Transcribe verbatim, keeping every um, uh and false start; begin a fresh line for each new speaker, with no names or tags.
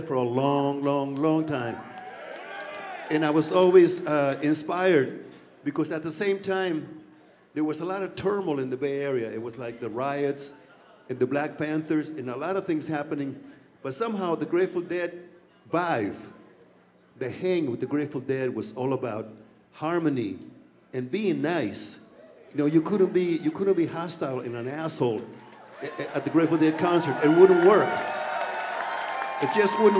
for a long, long, long time. And I was always uh, inspired because at the same time, there was a lot of turmoil in the Bay Area. It was like the riots and the Black Panthers and a lot of things happening. But somehow the Grateful Dead vibe, the hang with the Grateful Dead was all about harmony and being nice. You know, you couldn't be you couldn't be hostile and an asshole at the Grateful Dead concert. It wouldn't work. It just wouldn't